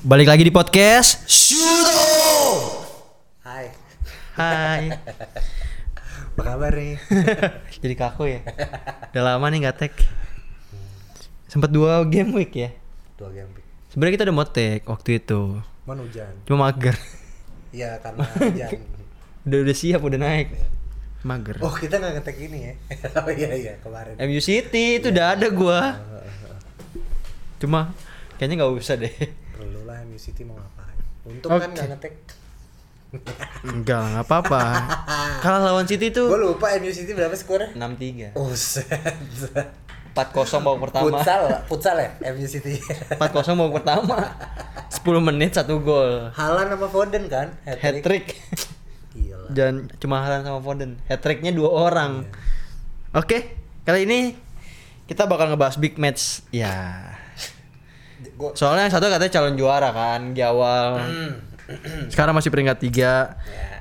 Balik lagi di podcast Shudo. Hai. Hai. Apa kabar nih? Jadi kaku ya. Udah lama nih nggak tag. Sempet 2 game week ya. 2 game week. Sebenarnya kita udah mau tag waktu itu. Man hujan. Cuma mager. Iya karena hujan. udah siap, udah naik. Mager. Oh kita nggak ngetek ini ya? Oh iya kemarin. MU City itu udah ada gua. Cuma kayaknya nggak usah deh. Perlu lah MU City mau ngapain? Untung Oke. kan nggak ngetek. Enggak, nggak apa-apa. Kalah lawan City Gue tuh lupa MU City berapa skornya? 6-3. Buset. 4-0 babak pertama. Futsal ya MU City. 4-0 babak pertama. 10 menit 1 gol. Haaland sama Foden kan? Hat-trick. Gila. Dan cuma Haaland sama Foden. Hat-tricknya 2 orang. Oke, kali ini kita bakal ngebahas big match. Ya. Soalnya yang satu katanya calon juara kan di awal. Sekarang masih peringkat 3. Ya,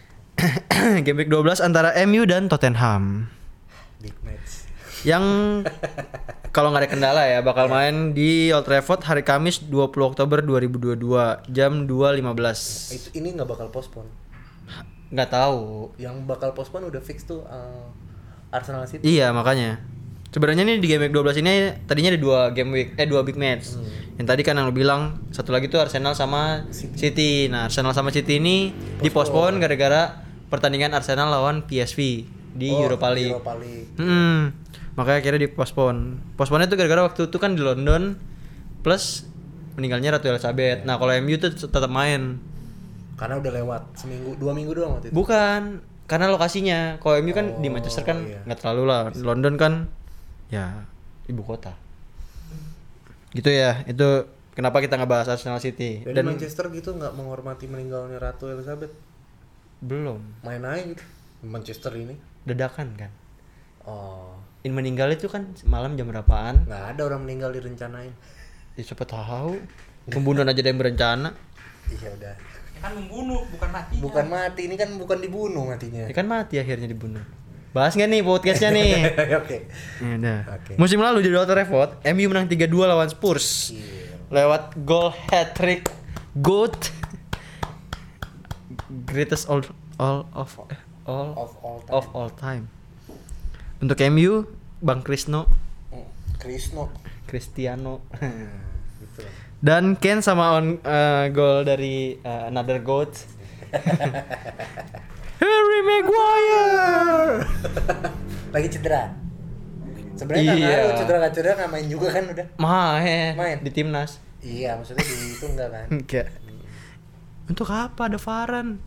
Game week 12 antara MU dan Tottenham. big match. Yang kalau nggak ada kendala ya bakal main di Old Trafford hari Kamis 20 Oktober 2022 jam 2.15. Itu ini nggak bakal postpone. Nggak tahu. Yang bakal postpone udah fix tuh Arsenal City. Iya, makanya. Sebenarnya nih di game week 12 ini tadinya ada 2 big match. Yang tadi kan yang lo bilang satu lagi tuh Arsenal sama City. Nah, Arsenal sama City ini dipospon gara-gara pertandingan Arsenal lawan PSV di Europa League. Europa League. Makanya akhirnya dipospon. Posponnya tuh gara-gara waktu itu kan di London plus meninggalnya Ratu Elizabeth. Nah, kalau MU tuh tetap main. Karena udah lewat 2 minggu doang waktu itu. Bukan, karena lokasinya. Kalau MU kan di Manchester kan nggak terlalu lah. London kan ya ibu kota. Gitu ya. Itu kenapa kita ngebahas Arsenal City. Dan Manchester gitu nggak menghormati meninggalnya Ratu Elizabeth. Belum. Main aja gitu. Manchester ini. Dadakan kan. Oh. Meninggal itu kan malam jam berapaan? Nggak ada orang meninggal direncanain. Ya siapa tahu. Pembunuhan aja ada yang berencana. Iya udah. Kan membunuh bukan mati. Bukan mati, ini kan bukan dibunuh matinya. Ya kan mati akhirnya dibunuh. Bahas nggak nih podcastnya nih? Oke. Ya udah. Oke. Musim lalu di Old Trafford, MU menang 3-2 lawan Spurs. Gila. Lewat gol hat-trick GOAT. Greatest of all time. Untuk MU, Bang Cristiano. Gitu lah. Dan Kane sama gol dari another GOAT. Harry Maguire. Lagi cedera. Sebenarnya Iya. nggak cedera nggak main juga kan udah. Main di timnas. Iya, maksudnya di itu enggak kan. Enggak. Untuk apa ada Varane?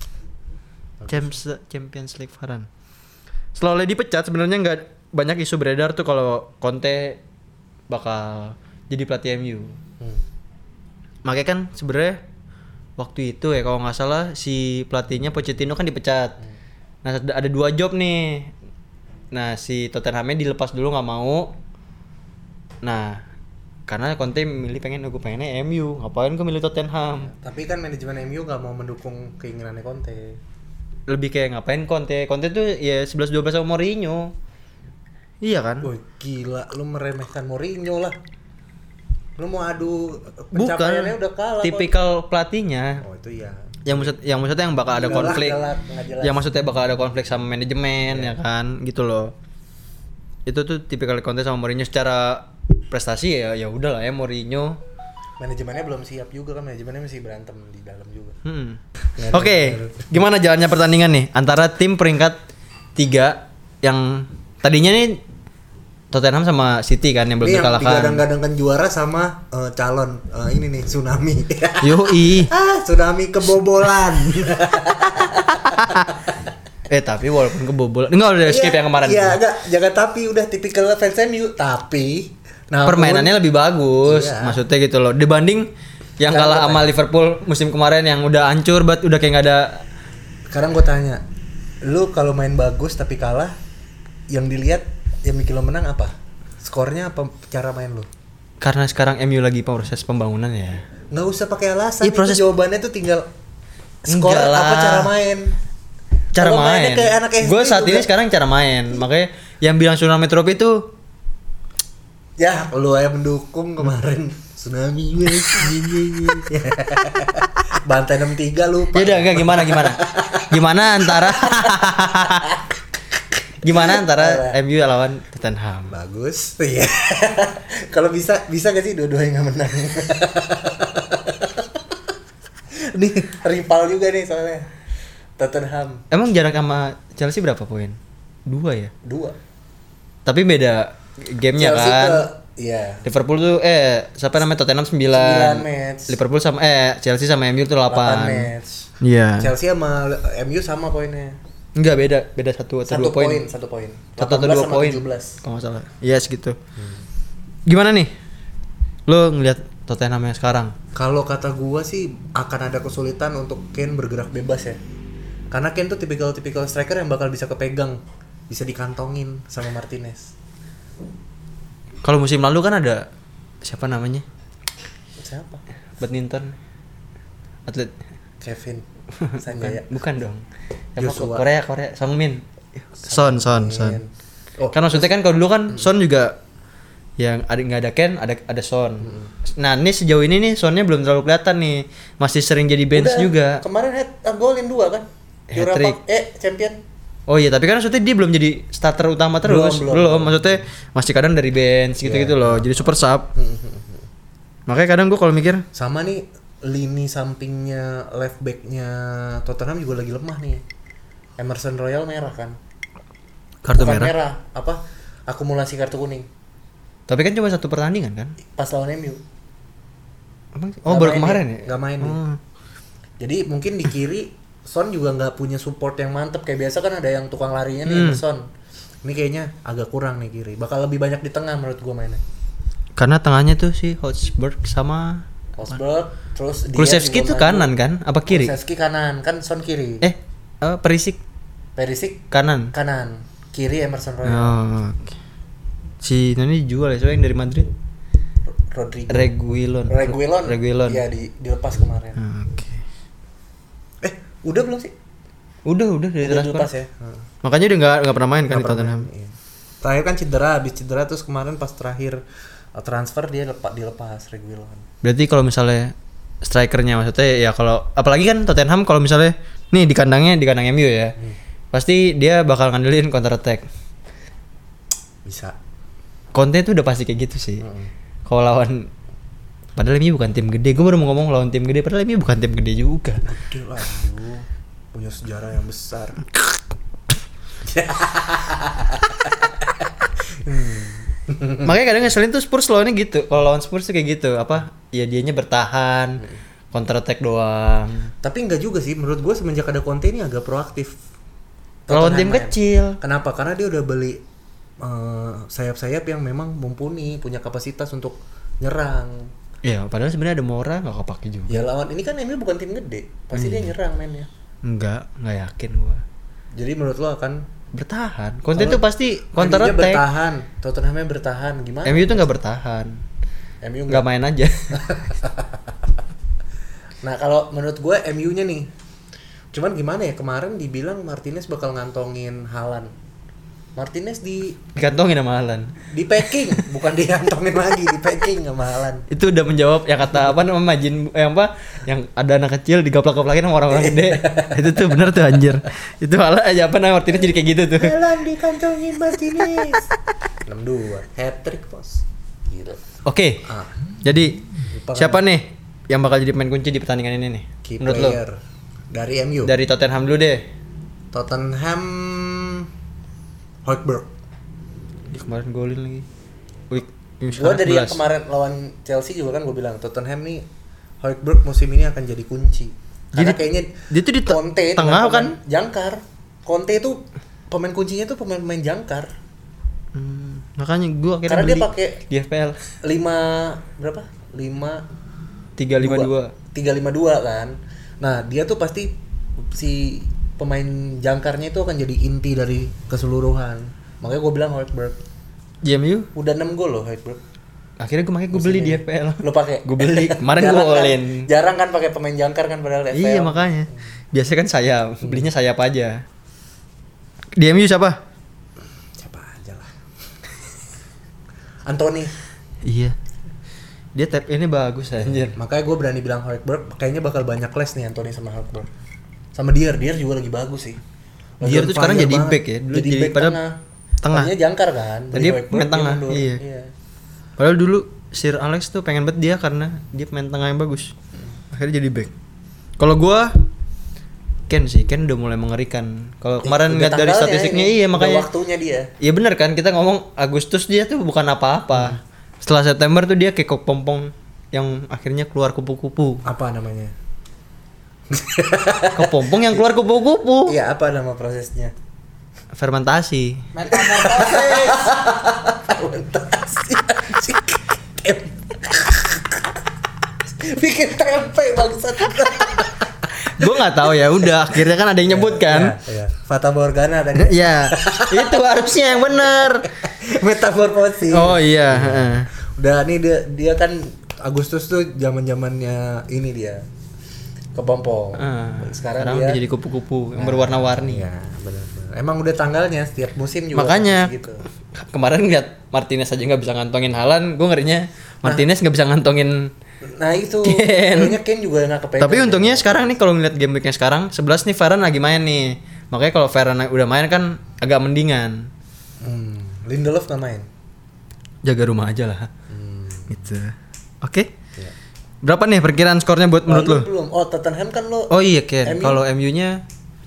Champions League Varane. Setelah dipecat sebenarnya nggak banyak isu beredar tuh kalau Conte bakal jadi pelatih MU. Makanya kan sebenarnya waktu itu ya kalau nggak salah si pelatihnya Pochettino kan dipecat. Nah ada 2 job nih. Nah si Tottenhamnya dilepas dulu nggak mau. Nah karena Conte pengennya MU, ngapain gue milih Tottenham? Tapi kan manajemen MU nggak mau mendukung keinginannya Conte. Lebih kayak ngapain Conte tuh ya 11-12 sama Mourinho. Iya kan? Wah gila, lu meremehkan Mourinho lah. Lu mau adu Bukan, pencapaiannya udah kalah. tipikal pelatihnya. Oh itu ya. Yang maksudnya yang bakal ada konflik. Galak, nggak jelas. Yang maksudnya bakal ada konflik sama manajemen ya kan, gitu loh. Itu tuh tipikal Conte sama Mourinho secara prestasi ya udahlah ya Mourinho. Manajemennya belum siap juga kan, manajemennya masih berantem di dalam juga. Oke, gimana jalannya pertandingan nih antara tim peringkat 3 yang tadinya nih Tottenham sama City kan yang belum Ini yang dikalahkan. digadang-gadangkan juara sama calon ini nih tsunami. Yoi. Tsunami kebobolan. Tapi walaupun kebobolan, enggak udah skip yang kemarin. Iya, jangan tapi udah tipikal fans MU tapi Permainannya lebih bagus, Iya. maksudnya gitu loh. Dibanding yang kalah sama Liverpool musim kemarin yang udah hancur banget, udah kayak nggak ada. Sekarang gue tanya, lu kalau main bagus tapi kalah, yang dilihat yang bikin lo menang apa? Skornya apa cara main lu? Karena sekarang MU lagi proses pembangunan ya. Nggak usah pakai alasan. Iya, proses- Itu jawabannya tuh tinggal skor Enggak lah. apa cara main. Cara Kalau mainnya main. kayak anak SD Gue saat juga. ini sekarang cara main. Makanya yang bilang tsunami trofi itu Ya, lu aja mendukung kemarin Tsunami wave. Bantai 6-3 lupa. Ya udah enggak gimana antara MU lawan Tottenham. Bagus. Iya. Kalau bisa gak sih dua-duanya enggak menang? Nih rival juga nih soalnya. Tottenham Emang jarak sama Chelsea berapa poin? 2 ya? 2. Tapi beda gamenya Chelsea kan. Iya. Liverpool tuh siapa namanya Tottenham 9 match. Liverpool sama Chelsea sama MU tuh 8 match. Iya. Chelsea sama MU sama poinnya. Enggak beda 1 atau 2 poin. 1 poin. 1 atau 2 poin. 17. Kalau enggak salah. Iya segitu. Gimana nih? Lo ngelihat Tottenham yang sekarang? Kalau kata gua sih akan ada kesulitan untuk Kane bergerak bebas ya. Karena Kane tuh tipikal striker yang bakal bisa kepegang, bisa dikantongin sama Martinez. Kalau musim lalu kan ada siapa namanya? Siapa? Badminton atlet Kevin Sanjaya. bukan dong. Siapa Joshua. Korea Songmin. Son. Oh, Kan maksudnya kan kalau dulu kan Son juga yang nggak ada Ken, ada Son. Nah ini sejauh ini nih Sonnya belum terlalu kelihatan nih, masih sering jadi bench udah, juga. Kemarin golin 2 kan? Hat-trick. Champion. Oh iya, tapi kan maksudnya dia belum jadi starter utama terus. Belum. Maksudnya masih kadang dari bench gitu-gitu loh. Jadi super sub. Makanya kadang gue kalau mikir sama nih lini sampingnya left backnya Tottenham juga lagi lemah nih. Emerson Royal merah kan? kartu Bukan merah. apa? Akumulasi kartu kuning. Tapi kan cuma 1 pertandingan kan? Pas lawan MU. Oh baru kemarin ya? Gak main nih. Jadi mungkin di kiri Son juga nggak punya support yang mantep kayak biasa kan ada yang tukang larinya nih Son. Ini kayaknya agak kurang nih kiri. Bakal lebih banyak di tengah menurut gua mainnya. Karena tengahnya tuh si Hotspur sama Hosberg, terus dia Kulusevski tuh kanan kan? Apa kiri? Kulusevski kanan, kan Son kiri. Perisic kanan. Kiri Emerson Royal. Oh, oke. Si ini dijual ya, soalnya yang dari Madrid. Rodrigo. Reguilon. Iya dilepas kemarin. Oke. Udah belum sih? Udah dari Udah transfer. dilepas ya. Makanya dia nggak pernah main kan di Tottenham. Iya. Terakhir kan habis cedera terus kemarin pas terakhir transfer dia dilepas Reguilon. Berarti kalau misalnya strikernya maksudnya ya kalau apalagi kan Tottenham kalau misalnya nih di kandang MU ya. Pasti dia bakal ngandelin counter attack. Bisa. Conte tuh udah pasti kayak gitu sih. Kalau lawan padahal MU bukan tim gede. Gue baru mau ngomong lawan tim gede padahal MU bukan tim gede juga. Gede lah MU. Punya sejarah yang besar. Makanya kadang ngeselin tuh Spurs lawannya gitu. Kalau lawan Spurs tuh kayak gitu, apa? Ya dianya bertahan, counter attack doang. Tapi enggak juga sih, menurut gue semenjak ada Conte ini agak proaktif. Lawan tim kecil. Kenapa? Karena dia udah beli sayap-sayap yang memang mumpuni, punya kapasitas untuk nyerang. Ya, padahal sebenarnya ada Mora nggak kepake juga. Ya lawan ini kan MU bukan tim gede, pasti dia nyerang mainnya. Nggak yakin gua. Jadi menurut lo akan bertahan. Conte tuh pasti counter attack. Bertahan, Tottenhamnya bertahan, gimana? MU tuh nggak bertahan. MU nggak main aja. Nah kalau menurut gue MU-nya nih, cuman gimana ya, kemarin dibilang Martinez bakal ngantongin Haaland. Martinez dikantongin sama Haaland. Di packing, bukan dikantongin lagi, di packing sama Haaland. Itu udah menjawab ya kata apa namanya yang ada anak kecil digaplak-gaplakin sama orang-orang gede. Itu tuh bener tuh anjir. Itu Haaland aja Martinez jadi kayak gitu tuh. Haaland dikantongin Martinez. 6-2, hat-trick bos. Gila. Oke. Jadi siapa nih yang bakal jadi pemain kunci di pertandingan ini nih? Key menurut player lo? Dari MU. Dari Tottenham dulu deh. Tottenham Højbjerg. Dia kemarin golin lagi. Gue dari yang kemarin lawan Chelsea juga kan gue bilang Tottenham nih Højbjerg musim ini akan jadi kunci. Karena kayaknya dia tuh di Conte tengah kan jangkar. Conte itu pemain kuncinya tuh pemain jangkar. Makanya gue akhirnya karena beli dia pakai di FPL 5 berapa? 352 kan. Nah, dia tuh pasti si pemain jangkarnya itu akan jadi inti dari keseluruhan. Makanya gue bilang Højbjerg. JMU Udah 6 gol loh Højbjerg. Akhirnya gue beli di FPL. Lo pakai? Gue beli. Kemarin gue all-in. Jarang kan pakai pemain jangkar kan padahal FPL. Iya makanya. Biasanya kan sayap, belinya sayap aja. Di MU siapa? Siapa aja lah. Anthony. Iya. Dia tap ini bagus anjir. Makanya gue berani bilang Højbjerg kayaknya bakal banyak les nih Anthony sama Højbjerg. Sama Dier juga lagi bagus sih. Dier tuh sekarang jadi back ya. Dulu jadi back pada tengah. tengah. Tadinya jangkar kan. Tadi main tengah. Iya. Padahal dulu Sir Alex tuh pengen banget dia karena dia main tengah yang bagus. Akhirnya jadi back. Kalau gua Ken udah mulai mengerikan. Kalau kemarin lihat dari statistiknya iya makanya. Waktunya dia. Iya benar kan kita ngomong Agustus dia tuh bukan apa-apa. Setelah September tuh dia kayak kepompong yang akhirnya keluar kupu-kupu. Apa namanya? Kepompong yang keluar kupu-kupu. Iya, apa nama prosesnya? Fermentasi. Fermentasi. Bikin tempe bangsat. Gue nggak tahu ya, udah akhirnya kan ada yang nyebut kan. Iya. Fata Morgana tadi. Iya, itu harusnya yang benar. Metamorfosis. Oh iya. Udah nih dia kan Agustus tuh zaman-zamannya ini dia kepompong. Sekarang dia jadi kupu-kupu yang berwarna-warni. Iya, benar. Emang udah tanggalnya setiap musim juga. Makanya gitu. Kemarin lihat Martinez aja nggak bisa ngantongin Haaland, gue ngerinya Martinez nggak bisa ngantongin. Nah itu, kayaknya Ken juga nggak kepegang. Tapi untungnya sekarang nih kalau ngeliat game weeknya sekarang 11 nih Varane lagi main nih. Makanya kalau Varane udah main kan agak mendingan. Lindelof nggak main. Jaga rumah aja lah. Gitu. Oke. Ya. Berapa nih perkiraan skornya buat menurut lo? Belum. Oh Tottenham kan lo. Oh iya Ken. Kalau MU-nya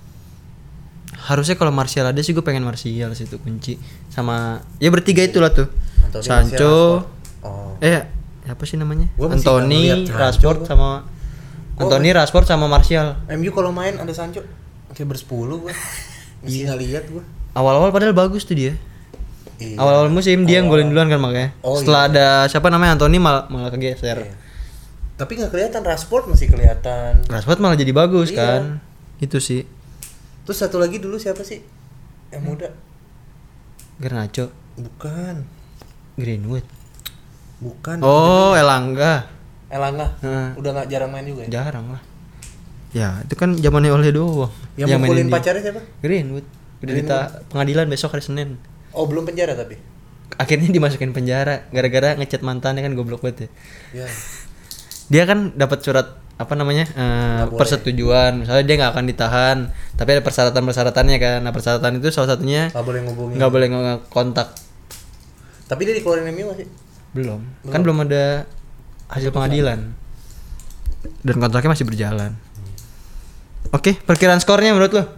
harusnya kalau Martial ada sih gue pengen Martial sih itu kunci. Sama ya bertiga itulah tuh. Anthony, Sancho. Oh. Apa sih namanya? Gua Anthony, Rashford sama Anthony, Rashford sama Martial. MU kalau main ada Sancho kayak bersepuluh gua. Masih nggak lihat gua. Awal-awal padahal bagus tuh dia. Iya. Awal-awal musim dia yang golin duluan kan makanya. Setelah ada siapa namanya Anthony malah kegeser. Iya. Tapi nggak kelihatan Rashford masih kelihatan. Rashford malah jadi bagus kan. Itu sih. Terus satu lagi dulu siapa sih? Yang muda. Garnacho. Bukan. Greenwood. Bukan. Oh, Elanga. Udah nggak jarang main juga ya? Jarang lah. Ya, itu kan zamannya Oleh doang. Yang mukulin pacarnya siapa? Greenwood. Udah dita pengadilan besok hari Senin. Oh, belum penjara tapi. Akhirnya dimasukin penjara gara-gara ngechat mantannya kan goblok banget ya. Ya. Dia kan dapat surat apa namanya? Persetujuan. Misalnya dia nggak akan ditahan, tapi ada persyaratan-persyaratannya kan. Nah, persyaratan itu salah satunya nggak boleh ngubungin. Nggak boleh kontak. Tapi dia dikeluarin MU masih? Belum. Kan belum ada hasil pengadilan. Dan kontraknya masih berjalan. Oke, perkiraan skornya menurut lo?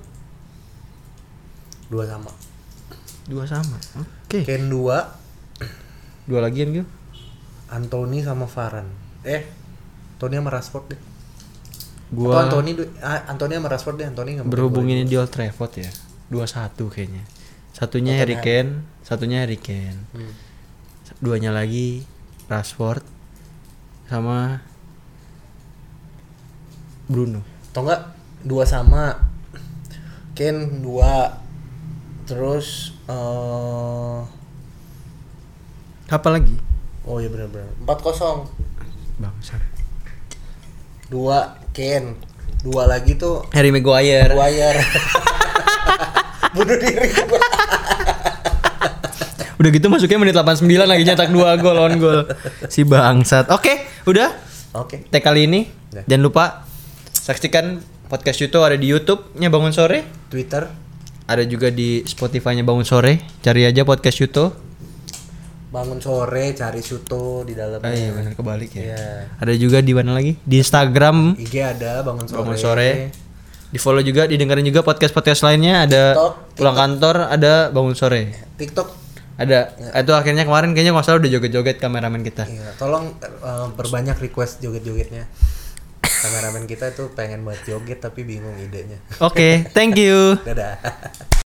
2 sama. Oke. Ken 2. 2 lagi MU. Anthony sama Varane. Anthony sama Rashford deh. Gua Anthony sama Rashford deh. Anthony nggak berhubung ini di Old Trafford ya. 2-1 kayaknya. Satunya Harry Kane. Duanya lagi Rashford sama Bruno. Atau enggak 2 sama. Kane 2. Terus Apa lagi? oh iya benar-benar 4-0. Bangsat. 2 Kane. 2 lagi tuh Harry Maguire. Bunuh diri gua. Udah gitu masuknya menit 89 lagi nyetak 2 gol on gol. Si bangsat. Oke, udah. Oke. Tag kali ini. Ya. Jangan lupa saksikan podcast YouTube ada di YouTube-nya Bangun Sore. Twitter. Ada juga di Spotify-nya Bangun Sore. Cari aja podcast YouTube. Bangun Sore cari Suto di dalamnya. Iya benar kebalik ya. Iya. Ada juga di mana lagi? Di Instagram IG ada Bangun Sore. Bangun Sore. Di follow juga, didengarin juga podcast-podcast lainnya. Ada TikTok. Pulang Kantor, ada Bangun Sore. TikTok. Ada. Itu akhirnya kemarin kayaknya nggak salah udah joget-joget kameramen kita. Iya, tolong perbanyak request joget-jogetnya. Kameramen kita tuh pengen buat joget tapi bingung idenya. Oke, thank you. Dadah.